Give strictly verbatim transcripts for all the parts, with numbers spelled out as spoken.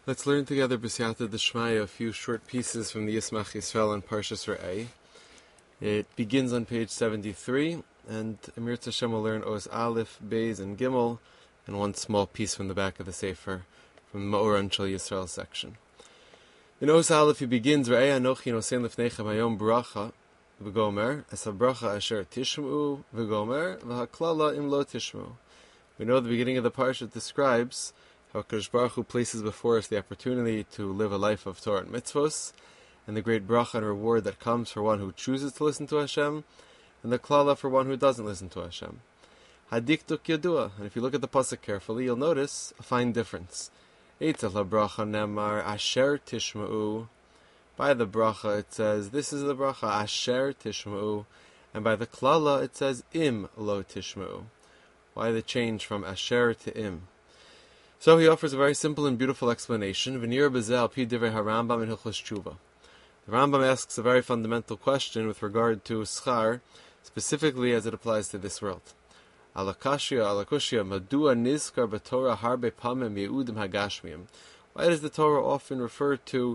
Let's learn together B'siyata D'Shmaya, a few short pieces from the Yismach Yisrael and Parshas Re'eh. It begins on page seventy-three, and Amir Tashem will learn Oz Aleph, Beis, and Gimel, and one small piece from the back of the Sefer, from the Ma'or Anshel Yisrael section. In Oz Aleph he begins, Re'eh Anochi Nosein Lefnechem Hayom Bracha, V'gomer, Es HaBracha Asher Tishm'u, V'gomer, V'haklala Im Lo Tishm'u. We know the beginning of the Parsha describes how HaKadosh Baruch Hu places before us the opportunity to live a life of Torah and mitzvos, and the great bracha and reward that comes for one who chooses to listen to Hashem, and the klala for one who doesn't listen to Hashem. Hadiktuk yadua, and if you look at the pasuk carefully, you'll notice a fine difference. Eitzah bracha nemar asher tishma'u. By the bracha it says, this is the bracha, asher tishma'u, and by the klala it says, im lo tishma'u. Why the change from asher to im? So he offers a very simple and beautiful explanation. V'nir b'zeh pi divrei harambam in Hilchos Tshuva. The Rambam asks a very fundamental question with regard to schar, specifically as it applies to this world. Alakashia, alakushia, madua nizkar b'Torah harbe pamim yeudim hagashmiyim. Why does the Torah often refer to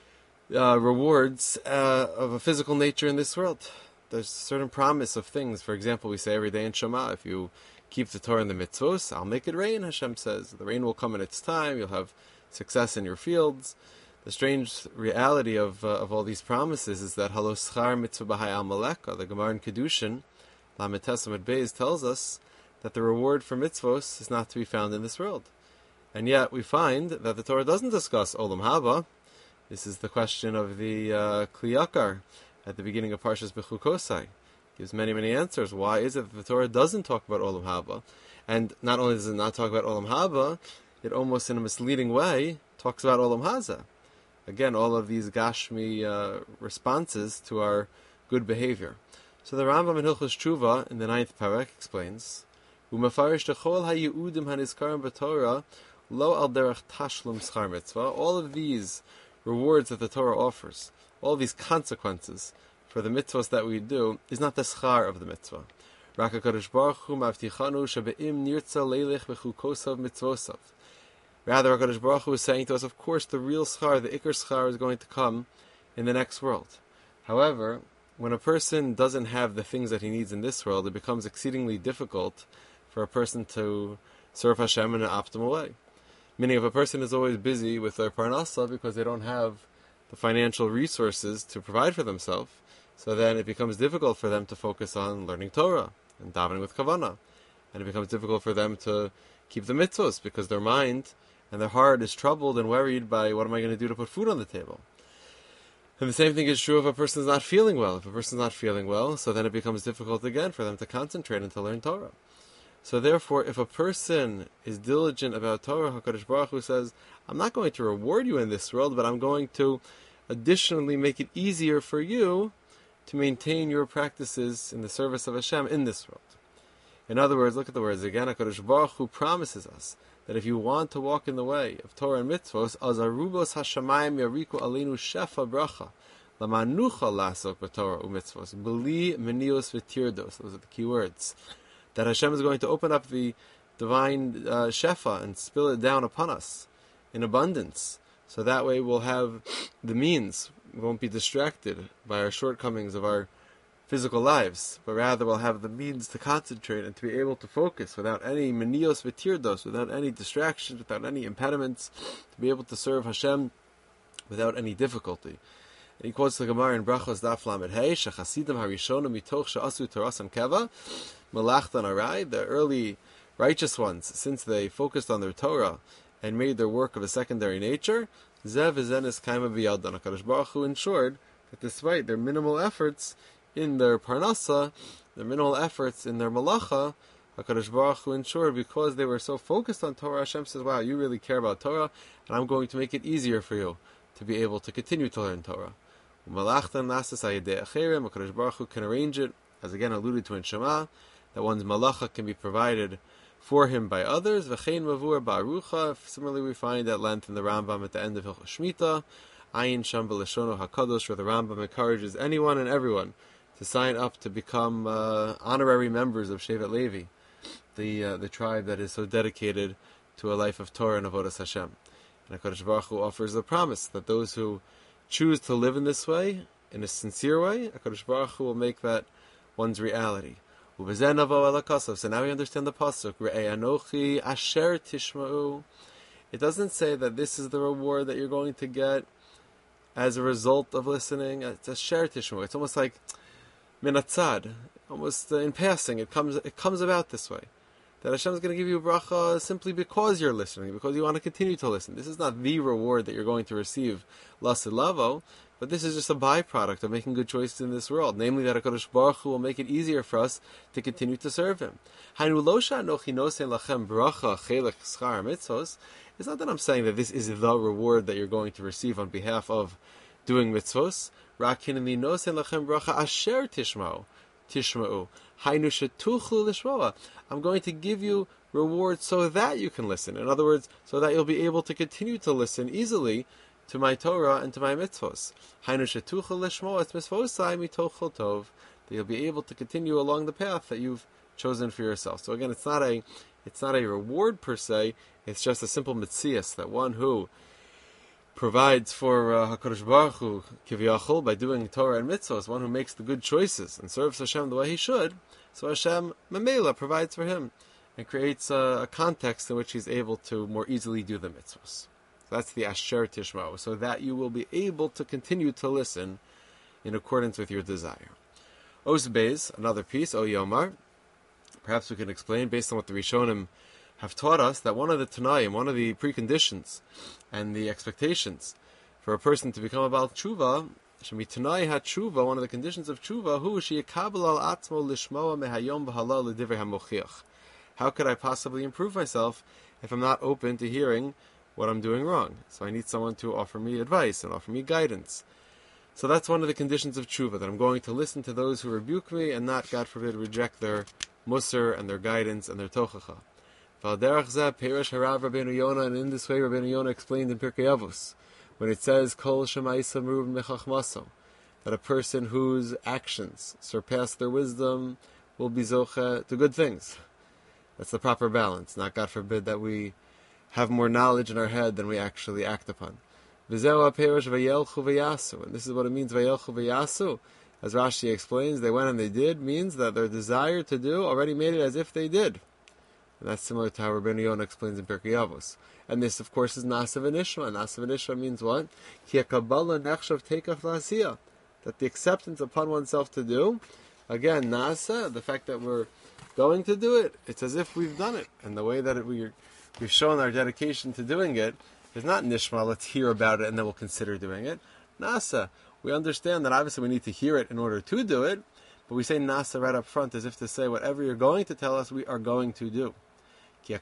uh, rewards uh, of a physical nature in this world? There's a certain promise of things. For example, we say every day in Shema, if you keep the Torah and the mitzvos, I'll make it rain, Hashem says. The rain will come in its time, you'll have success in your fields. The strange reality of uh, of all these promises is that Halo Schar Mitzvah B'Hai Amaleka, the Gemara in Kedushin, Lamed Tesam Beis, tells us that the reward for mitzvos is not to be found in this world. And yet we find that the Torah doesn't discuss Olam Haba. This is the question of the uh, Kli Yakar at the beginning of Parshas Bechukosai. Gives many, many answers. Why is it that the Torah doesn't talk about Olam Haba? And not only does it not talk about Olam Haba, it almost in a misleading way talks about Olam Haza. Again, all of these Gashmi uh, responses to our good behavior. So the Rambam in Hilchos Tshuva, in the ninth parek, explains, Umefarish techol hayeudim hanizkarim b'Torah lo al derech tashlum schar mitzvah. All of these rewards that the Torah offers, all of these consequences for the mitzvahs that we do, is not the schar of the mitzvah. Rak HaKadosh Baruch Hu mavtichanu shebe'im nirtza leilech b'chukosav mitzvosav. Rather, HaKadosh Baruch Hu is saying to us, of course, the real schar, the ikar schar, is going to come in the next world. However, when a person doesn't have the things that he needs in this world, it becomes exceedingly difficult for a person to serve Hashem in an optimal way. Meaning, if a person is always busy with their parnasa because they don't have the financial resources to provide for themselves, so then it becomes difficult for them to focus on learning Torah and davening with kavanah. And it becomes difficult for them to keep the mitzvos because their mind and their heart is troubled and worried by what am I going to do to put food on the table. And the same thing is true if a person is not feeling well. If a person is not feeling well, so then it becomes difficult again for them to concentrate and to learn Torah. So therefore, if a person is diligent about Torah, HaKadosh Baruch Hu says, I'm not going to reward you in this world, but I'm going to additionally make it easier for you to maintain your practices in the service of Hashem in this world. In other words, look at the words again. HaKadosh Baruch Hu promises us that if you want to walk in the way of Torah and mitzvos, azarubos hashamayim yariku aleinu shefa bracha lamanucha lasok b'Torah u'mitzvos b'li menios v'tirdos. Those are the key words. That Hashem is going to open up the divine uh, shefa and spill it down upon us in abundance. So that way we'll have the means. We won't be distracted by our shortcomings of our physical lives, but rather we'll have the means to concentrate and to be able to focus without any menios v'tirdos, without any distractions, without any impediments, to be able to serve Hashem without any difficulty. And he quotes the Gemara in Brachos Daf Lamed Hey, Shechasidim Harishonim Mitoch She'asu Torasam Keva, Melachtan Arai, the early righteous ones, since they focused on their Torah and made their work of a secondary nature, Zev Ezenis Kaima B'Yaddan. HaKadosh Baruch Hu ensured that despite their minimal efforts in their parnasa, their minimal efforts in their malacha, HaKadosh Baruch Hu ensured because they were so focused on Torah, Hashem says, wow, you really care about Torah, and I'm going to make it easier for you to be able to continue to learn Torah. HaKadosh Baruch Hu can arrange it, as again alluded to in Shema, that one's malacha can be provided for him by others. V'chein mavur ba'arucha. Similarly, we find at length in the Rambam at the end of Hilchos Shmita, Ayin Sham B'Lashono HaKadosh, where the Rambam encourages anyone and everyone to sign up to become uh, honorary members of Shevet Levi, the uh, the tribe that is so dedicated to a life of Torah and Avodas Hashem. And HaKadosh Baruch Hu offers the promise that those who choose to live in this way, in a sincere way, HaKadosh Baruch Hu will make that one's reality. So now we understand the pasuk. Re'ei anochi asher tishma'u. It doesn't say that this is the reward that you're going to get as a result of listening. It's asher tishma'u. It's almost like min hatzad, almost uh, in passing. It comes. It comes about this way. That Hashem is going to give you a bracha simply because you're listening, because you want to continue to listen. This is not the reward that you're going to receive, lasid lavo, but this is just a byproduct of making good choices in this world. Namely, that HaKadosh Baruch Hu will make it easier for us to continue to serve Him. It's not that I'm saying that this is the reward that you're going to receive on behalf of doing mitzvos. Tishma'u. I'm going to give you reward so that you can listen. In other words, so that you'll be able to continue to listen easily to my Torah and to my mitzvos. That you'll be able to continue along the path that you've chosen for yourself. So again, it's not a it's not a reward per se, it's just a simple mitzias, that one who provides for uh, HaKadosh Baruch Hu, Kiviyachol, by doing Torah and mitzvahs, one who makes the good choices and serves Hashem the way he should, so Hashem, Mamela, provides for him and creates a, a context in which he's able to more easily do the mitzvahs. So that's the Asher Tishma'u, so that you will be able to continue to listen in accordance with your desire. Os Beis, another piece, O Yomar, perhaps we can explain, based on what the Rishonim have taught us, that one of the Tanaim, one of the preconditions and the expectations for a person to become a Baal Tshuva, Shemi Tanai HaTshuva, one of the conditions of Tshuva, Hu Sheyekabel al Atzmo Lishmoa Mehayom V'Halal L'Divrei HaMochiach. How could I possibly improve myself if I'm not open to hearing what I'm doing wrong? So I need someone to offer me advice and offer me guidance. So that's one of the conditions of Tshuva, that I'm going to listen to those who rebuke me and not, God forbid, reject their Musar and their guidance and their Tochacha. And in this way, Rabbeinu Yonah explained in Pirkei Avos, when it says, Kol Shemaisa Meruv Mechachmaso, that a person whose actions surpass their wisdom will be zocha to good things. That's the proper balance, not, God forbid, that we have more knowledge in our head than we actually act upon. And this is what it means, Vayelchu V'yasu. As Rashi explains, they went and they did, means that their desire to do already made it as if they did. And that's similar to how Rabbeinu Yonah explains in Pirkei Avos. And this, of course, is Nasa V'nishma. Nasa V'nishma means what? Ki hakabala nechshav teikaf la'asiyah. That the acceptance upon oneself to do, again, Nasa, the fact that we're going to do it, it's as if we've done it. And the way that it, we're, we've shown our dedication to doing it is not Nishma, let's hear about it and then we'll consider doing it. Nasa, we understand that obviously we need to hear it in order to do it, but we say Nasa right up front as if to say whatever you're going to tell us, we are going to do. That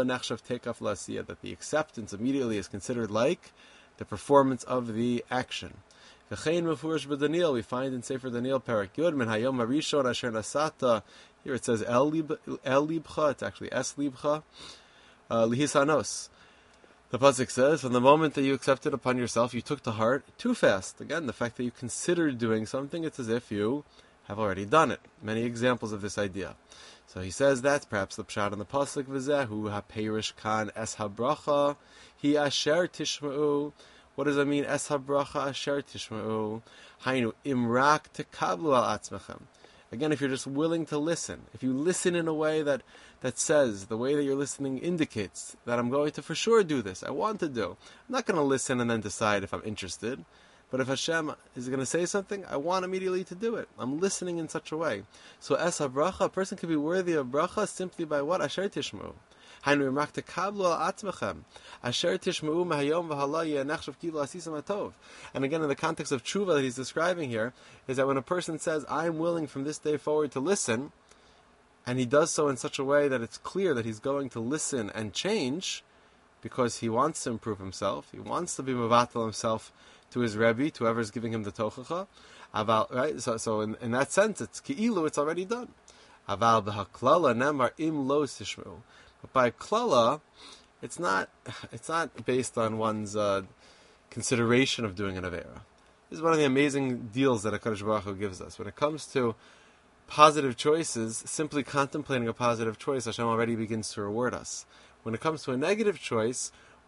the acceptance immediately is considered like the performance of the action. We find in Sefer Daniel Parak Yud, Min Hayom Harishon Asher Nasata. Here it says El Libcha. It's actually Es Libcha. Lihisanos. The pasuk says, from the moment that you accepted upon yourself, you took to heart too fast. Again, the fact that you considered doing something, it's as if you have already done it. Many examples of this idea. So he says that's perhaps the pshat on the pasuk v'zehu ha'peirish kan es habracha hi asher tishma'u. What does that mean? Es habracha asher tishma'u. Hainu imrak tekablu al atzmechem. Again, if you're just willing to listen, if you listen in a way that, that says, the way that you're listening indicates that I'm going to for sure do this, I want to do. I'm not going to listen and then decide if I'm interested. But if Hashem is going to say something, I want immediately to do it. I'm listening in such a way. So es ha-bracha, a person can be worthy of bracha simply by what? Asher tishma'u. Hainu imrak tekablu al atzmechem. Asher tishma'u mahayom v'hala yenechshav kilu asisam hatov. And again, in the context of tshuva that he's describing here, is that when a person says, I'm willing from this day forward to listen, and he does so in such a way that it's clear that he's going to listen and change, because he wants to improve himself, he wants to be mevatel himself to his Rebbe, to whoever is giving him the tochacha. Aval, right? So, so in, in that sense, it's ki'ilu, it's already done. Aval b'haklala nemar im lo tishma'u. But by klala, it's not it's not based on one's uh, consideration of doing an avera. This is one of the amazing deals that HaKadosh Baruch Hu gives us. When it comes to positive choices, simply contemplating a positive choice, Hashem already begins to reward us. When it comes to a negative choice,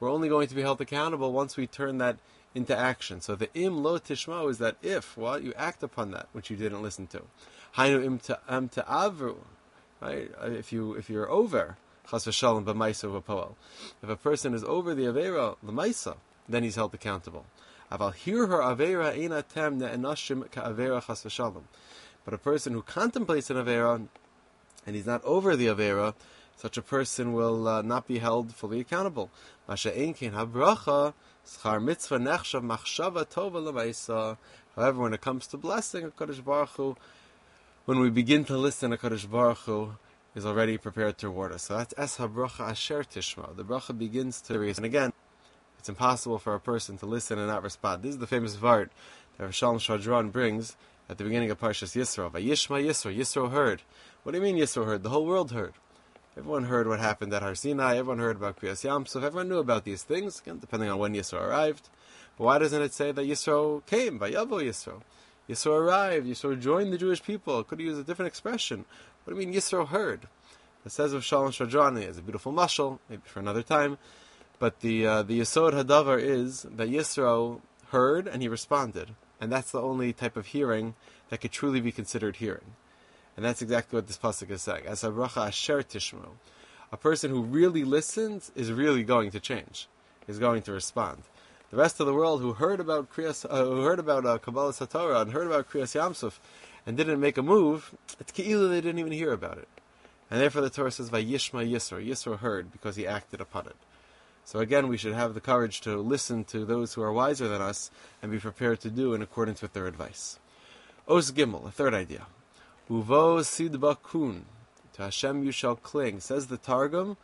we're only going to be held accountable once we turn that into action. So the im lo tishma is that if, well, you act upon that which you didn't listen to. Hainu im am ta'avru, right? If you if you're over chas v'shalom b'maisa v'poel, if a person is over the avera l'maisa, then he's held accountable. Aval hear her avera ein atem ne'enashim ka'avera chas v'shalom. But a person who contemplates an avera and he's not over the avera, such a person will uh, not be held fully accountable. Masha ein kein habracha schar mitzvah nechshav machshava tova l'maisa. However, when it comes to blessing HaKadosh Baruch Hu, when we begin to listen, HaKadosh Baruch Hu is already prepared to reward us. So that's es habracha asher tishma. The bracha begins to read. And again, it's impossible for a person to listen and not respond. This is the famous vart that Shalom Shadran brings at the beginning of Parshas Yisro. Vayishma Yisro. Yisro heard. What do you mean Yisro heard? The whole world heard. Everyone heard what happened at Har Sinai. Everyone heard about Kriyas Yamsuf. Everyone knew about these things, again, depending on when Yisro arrived. But why doesn't it say that Yisro came? Vayavo Yisro. Yisro arrived. Yisro joined the Jewish people. It could use a different expression. What do you mean Yisro heard? It says of Shalom Shadran, it's a beautiful mashal, maybe for another time. But the uh, the Yesod Hadavar is that Yisro heard and he responded. And that's the only type of hearing that could truly be considered hearing. And that's exactly what this pasuk is saying. As habracha asher tishmo. A person who really listens is really going to change, is going to respond. The rest of the world who heard about Kriyas, uh, who heard about uh, Kabbalah Satorah and heard about Kriyas Yamsuf and didn't make a move, it's keilu they didn't even hear about it. And therefore the Torah says, Vayishma Yisro. Yisro heard because he acted upon it. So again, we should have the courage to listen to those who are wiser than us and be prepared to do in accordance with their advice. Os Gimel, a third idea. Uvo sidba kun, to Hashem you shall cling. Says the Targum,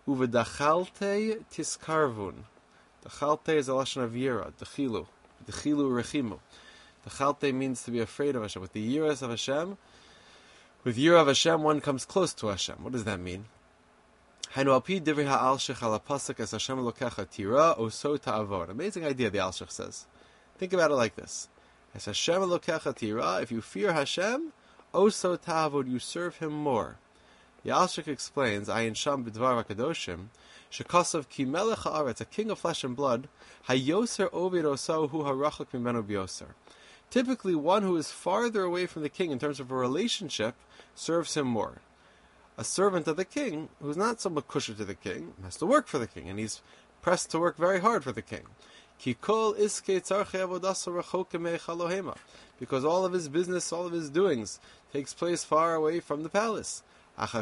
uvedachalte tiskarvun. Dachalte is a lashon of yira, dechilu, dechilu rechimu. Dachalte means to be afraid of Hashem. With the yiras of Hashem, with yira of Hashem, one comes close to Hashem. What does that mean? Hainu alpi divrei ha'alshich ala pasuk es Hashem elokecha tira oso ta'avon. Amazing idea, the Alshich says. Think about it like this: Es Hashem elokecha tira. If you fear Hashem, oso ta'avod, you serve Him more. The Alshich explains, Ayin Sham b'dvar hakadoshim, shekasav ki melech haaretz, a king of flesh and blood, hayoser ovid oso hu harachak mimenu bioser. Typically, one who is farther away from the king in terms of a relationship serves him more. A servant of the king, who's not so makusher to the king, has to work for the king, and he's pressed to work very hard for the king. Because all of his business, all of his doings, takes place far away from the palace. But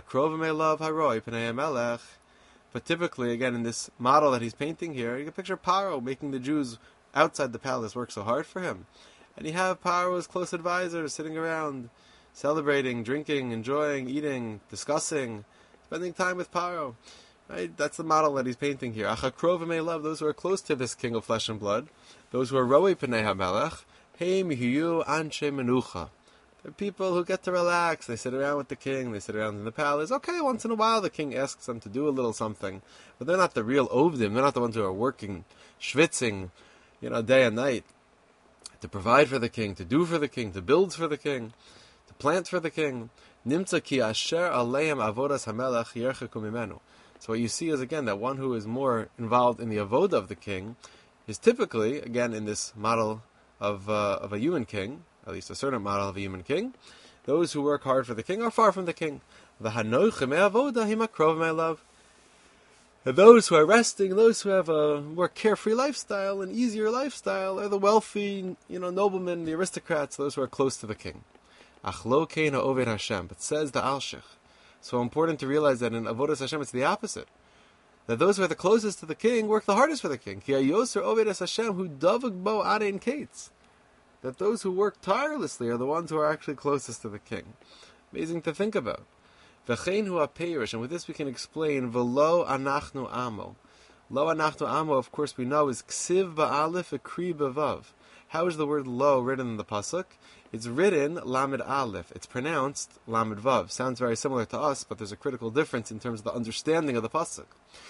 typically, again, in this model that he's painting here, you can picture Paro making the Jews outside the palace work so hard for him. And you have Paro's close advisors sitting around, celebrating, drinking, enjoying, eating, discussing, spending time with Paro. Right? That's the model that he's painting here. Achakrov love those who are close to this king of flesh and blood, those who are Roi Pnei HaMelech, Heim Hiyu Anshe Menucha. They're people who get to relax. They sit around with the king, they sit around in the palace. Okay, once in a while the king asks them to do a little something, but they're not the real Ovdim. They're not the ones who are working, schwitzing, you know, day and night, to provide for the king, to do for the king, to build for the king, to plant for the king. Nimtza ki asher aleim avodas hamelech yercheku mimenu. So what you see is, again, that one who is more involved in the avodah of the king is typically, again, in this model of uh, of a human king, at least a certain model of a human king, those who work hard for the king are far from the king. V'hanoichem avodah himakrov my love. And those who are resting, those who have a more carefree lifestyle, an easier lifestyle, are the wealthy, you know, noblemen, the aristocrats, those who are close to the king. Ach lo kein ha'oved Hashem. But says the Alshich, so important to realize that in Avodas Hashem it's the opposite. That those who are the closest to the king work the hardest for the king. Ki hayoser oved es Hashem hu davag bo arein kates. That those who work tirelessly are the ones who are actually closest to the king. Amazing to think about. V'chein hu ha'peirish, and with this we can explain v'lo anachnu amo. Lo anachnu amo, of course we know, is ksiv ba'alif akri b'vav. How is the word lo written in the pasuk? It's written lamed aleph. It's pronounced lamed vav. Sounds very similar to us, but there's a critical difference in terms of the understanding of the pasuk.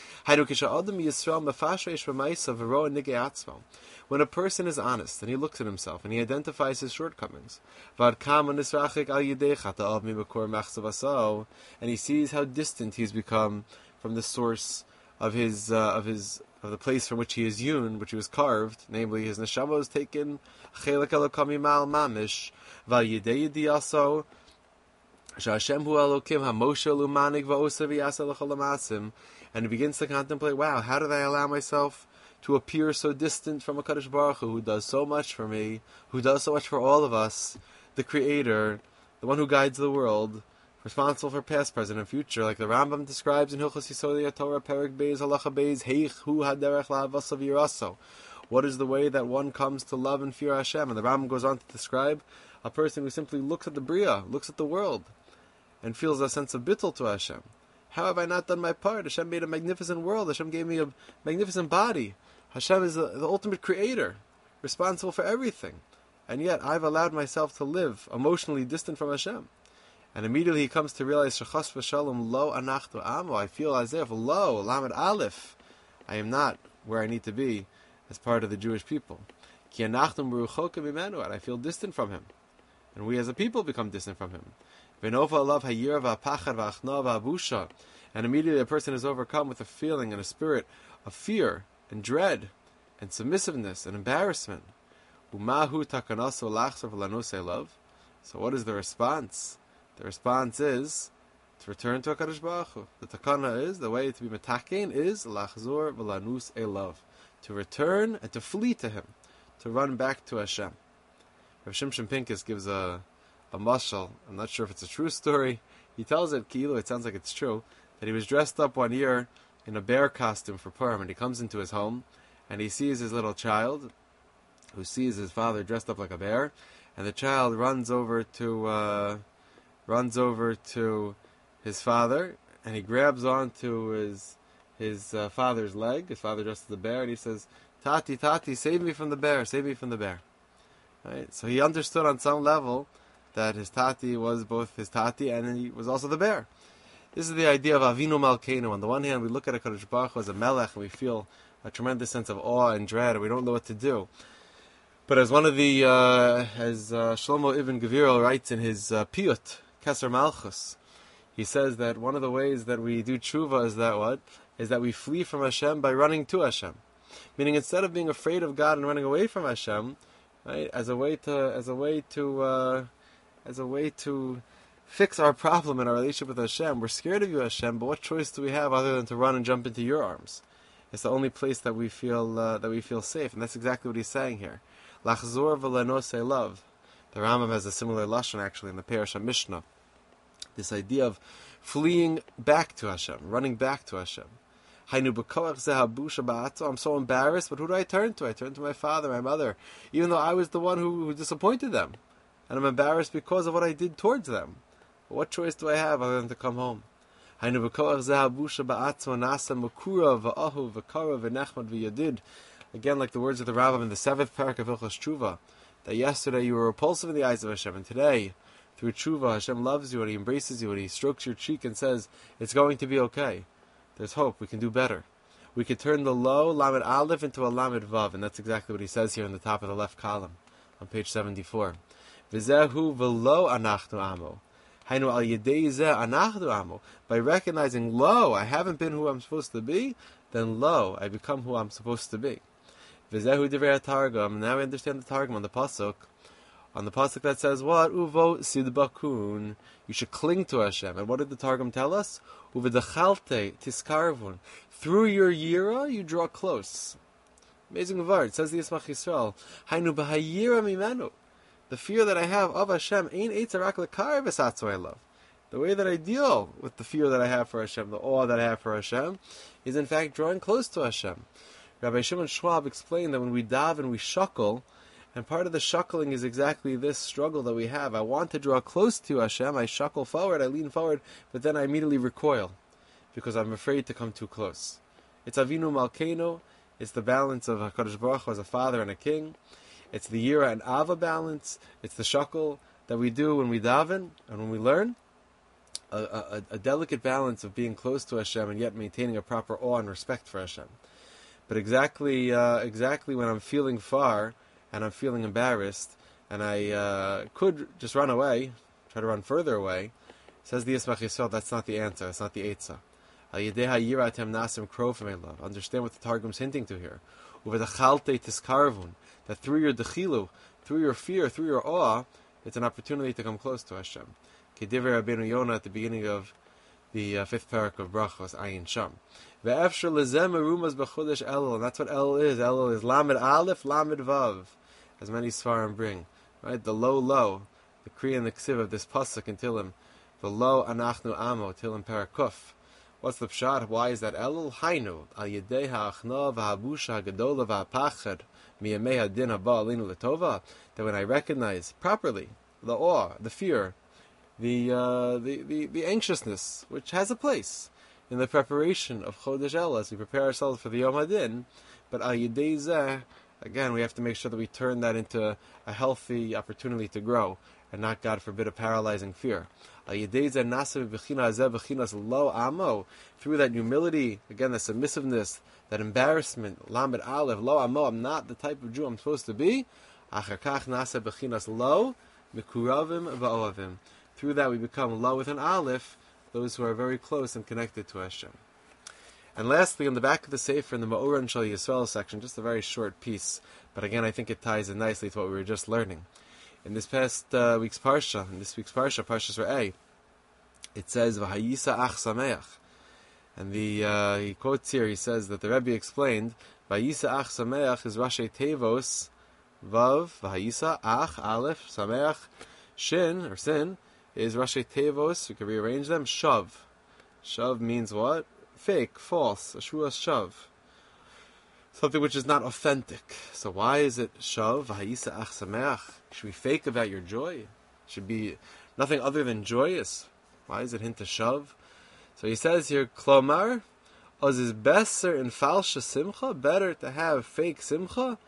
When a person is honest and he looks at himself and he identifies his shortcomings, and he sees how distant he's become from the source of his uh, of his of the place from which he is hewn, which he was carved, namely his neshama was taken, chelik elokam mal mamish, val yidei diyaso, sha'Hashem hu Elokim ha-moshe lumanig va'osa v'yasa l'chol ha'masim, and he begins to contemplate, wow, how did I allow myself to appear so distant from a Kadosh Baruch Hu, who does so much for me, who does so much for all of us, the Creator, the one who guides the world, responsible for past, present, and future, like the Rambam describes in Hilchos Yisodei Torah, Perek Beis, Halacha Beis, Heich hu haderech la'avasav yiraso. What is the way that one comes to love and fear Hashem? And the Rambam goes on to describe a person who simply looks at the Bria, looks at the world, and feels a sense of bittul to Hashem. How have I not done my part? Hashem made a magnificent world. Hashem gave me a magnificent body. Hashem is the, the ultimate creator, responsible for everything. And yet I've allowed myself to live emotionally distant from Hashem. And immediately he comes to realize, Shechas v'shalom lo anachtu amo. I feel as if, lo, lamed aleph, I am not where I need to be as part of the Jewish people. Ki anachtum b'ruchokim imenu, and I feel distant from him. And we as a people become distant from him. V'nova alav hayira v'apachad v'achna v'abusha. And immediately a person is overcome with a feeling and a spirit of fear and dread and submissiveness and embarrassment. Umahu takanaso lachsav lanose love. So what is the response? The response is to return to HaKadosh Baruch Hu. The takana is, the way to be metakein is lachzor v'lanus elav, to return and to flee to him, to run back to Hashem. Rav Shimshon Pincus gives a a mashal. I'm not sure if it's a true story. He tells it, Ki'ilu, it sounds like it's true, that he was dressed up one year in a bear costume for Purim, and he comes into his home, and he sees his little child, who sees his father dressed up like a bear, and the child runs over to uh, runs over to his father, and he grabs onto his his uh, father's leg, his father dressed as a bear, and he says, Tati, Tati, save me from the bear, save me from the bear. Right? So he understood on some level that his Tati was both his Tati and he was also the bear. This is the idea of Avinu Malkeinu. On the one hand, we look at a Kadosh Baruch Hu as a melech, and we feel a tremendous sense of awe and dread, and we don't know what to do. But as one of the, uh, as uh, Shlomo Ibn Gvirol writes in his uh, Piyut, Keser Malchus, he says that one of the ways that we do tshuva is that what? Is that we flee from Hashem by running to Hashem. Meaning, instead of being afraid of God and running away from Hashem, right, as a way to, as a way to, uh, as a way to fix our problem in our relationship with Hashem, we're scared of you, Hashem, but what choice do we have other than to run and jump into your arms? It's the only place that we feel uh, that we feel safe, and that's exactly what he's saying here. Lachzor v'lanose love. The Rambam has a similar lashon actually in the Parashat Mishnah. This idea of fleeing back to Hashem, running back to Hashem. I'm so embarrassed, but who do I turn to? I turn to my father, my mother, even though I was the one who, who disappointed them. And I'm embarrassed because of what I did towards them. But what choice do I have other than to come home? Again, like the words of the Rambam in the seventh parak of Hilchos Tshuva, that yesterday you were repulsive in the eyes of Hashem, and today, through Tshuva, Hashem loves you and He embraces you and He strokes your cheek and says, it's going to be okay. There's hope. We can do better. We could turn the low Lamed Aleph into a Lamed Vav, and that's exactly what he says here in the top of the left column on page seventy-four. V'zehu v'lo anachnu amo. Hainu al yedei zeh anachnu amo. By recognizing, lo, I haven't been who I'm supposed to be, then lo, I become who I'm supposed to be. V'zehu divrei Targum. Now we understand the Targum on the pasuk. On the pasuk that says what? Uvo sidbakun. You should cling to Hashem. And what did the Targum tell us? Uvedachalte tiskarvun. Through your yira, you draw close. Amazing word. It says the Yismach Yisrael. Hainu b'hayira mimenu. The fear that I have of Hashem ain't eitzarak lekar v'satzu I love. The way that I deal with the fear that I have for Hashem, the awe that I have for Hashem, is in fact drawing close to Hashem. Rabbi Shimon Schwab explained that when we daven and we shuckle, and part of the shuckling is exactly this struggle that we have. I want to draw close to Hashem, I shuckle forward, I lean forward, but then I immediately recoil, because I'm afraid to come too close. It's Avinu Malkeinu, it's the balance of HaKadosh Baruch Hu as a father and a king. It's the Yira and Ava balance. It's the shuckle that we do when we daven and when we learn. A, a, a delicate balance of being close to Hashem and yet maintaining a proper awe and respect for Hashem. But exactly uh, exactly when I'm feeling far and I'm feeling embarrassed and I uh, could just run away, try to run further away, says the Yismach Yisrael, that's not the answer, that's not the Eitzah. Al yedeha yiratem nasim krofim elav. Understand what the Targum's hinting to here. Over the chalte tiskarvun, that through your dechilu, through your fear, through your awe, it's an opportunity to come close to Hashem. Kediver Rabbeinu Yonah at the beginning of the uh, fifth parak of Brachos, Ayin Sham. Ve'efshar lezem erumas b'chodesh Elul, and that's what Elul is. Elul is Lamed Aleph, Lamed Vav, as many Svarim bring. Right, the low, low, the Kriya and the Ksiv of this pasuk in Tilim, the low anachnu amo, Tilim parakuf. What's the pshat? Why is that Elul? Hainu al yedei ha'achna v'habusha ha'gadola v'ha'pachad miyamei ha'din haba alinu l'tova. That when I recognize properly the awe, the fear, the, uh, the the the anxiousness, which has a place in the preparation of Chodesh Elul as we prepare ourselves for the Yom Hadin, but al yedei zeh, again, we have to make sure that we turn that into a healthy opportunity to grow, and not, God forbid, a paralyzing fear. Through that humility, again, the submissiveness, that embarrassment, Lamed Aleph, lo amo, I'm not the type of Jew I'm supposed to be. Through that we become lo with an Aleph, those who are very close and connected to Hashem. And lastly, on the back of the Sefer, in the Ma'or and Shal Yisrael section, just a very short piece, but again, I think it ties in nicely to what we were just learning. In this past uh, week's Parsha, in this week's Parsha, Parshas Re'eh, it says, V'hayisa ach sameach. And the, uh, he quotes here, he says that the Rebbe explained, V'hayisa ach sameach is Rashi Tevos, Vav, V'hayisa ach, Aleph, Sameach, Shin, or Sin, is Rashi Tevos, you can rearrange them, Shav. Shav means what? Fake, false, Ashua Shav. Something which is not authentic. So why is it Shav, V'hayisa ach sameach? Should we fake about your joy? It should be nothing other than joyous. Why is it hint to Shav? So he says here, Klomar, Oz is besser in falsche simcha, better to have fake simcha,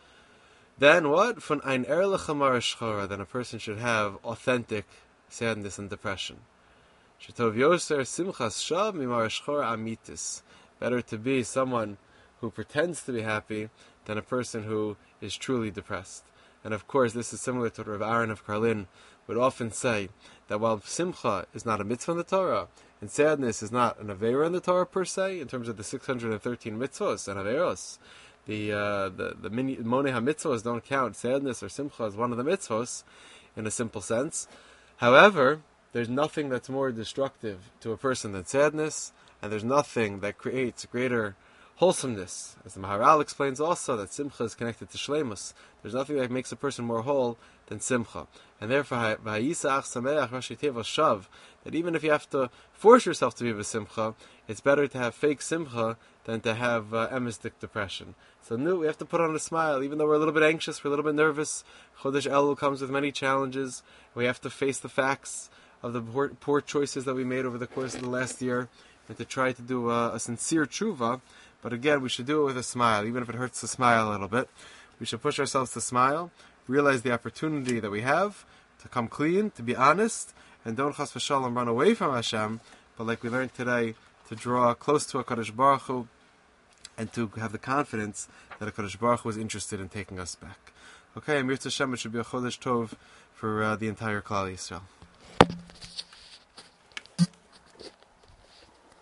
than what? Von ein ehrlicher marashchora, than a person should have authentic sadness and depression. Shetov yoser simchas shav mi marashchora amitis. Better to be someone who pretends to be happy than a person who is truly depressed. And of course, this is similar to what Rav Aaron of Karlin would often say, that while simcha is not a mitzvah in the Torah, and sadness is not an avera in the Torah per se, in terms of the six hundred thirteen mitzvahs and averos, the uh, the the monei ha-mitzvahs don't count sadness or simcha as one of the mitzvahs, in a simple sense. However, there's nothing that's more destructive to a person than sadness, and there's nothing that creates greater wholesomeness. As the Maharal explains also, that simcha is connected to shleimus. There's nothing that makes a person more whole than simcha. And therefore, v'hayisa ach sameach Rashi Tevos shav, that even if you have to force yourself to be with simcha, it's better to have fake simcha than to have uh, emistic depression. So no, we have to put on a smile, even though we're a little bit anxious, we're a little bit nervous. Chodesh Elul comes with many challenges. We have to face the facts of the poor, poor choices that we made over the course of the last year, and to try to do a, a sincere tshuva. But again, we should do it with a smile, even if it hurts to smile a little bit. We should push ourselves to smile, realize the opportunity that we have to come clean, to be honest, and don't chas v'shalom run away from Hashem, but like we learned today, to draw close to HaKadosh Baruch Hu, and to have the confidence that HaKadosh Baruch Hu is interested in taking us back. Okay, Amir Tashem, it should be a Chodesh Tov for uh, the entire Klal Yisrael.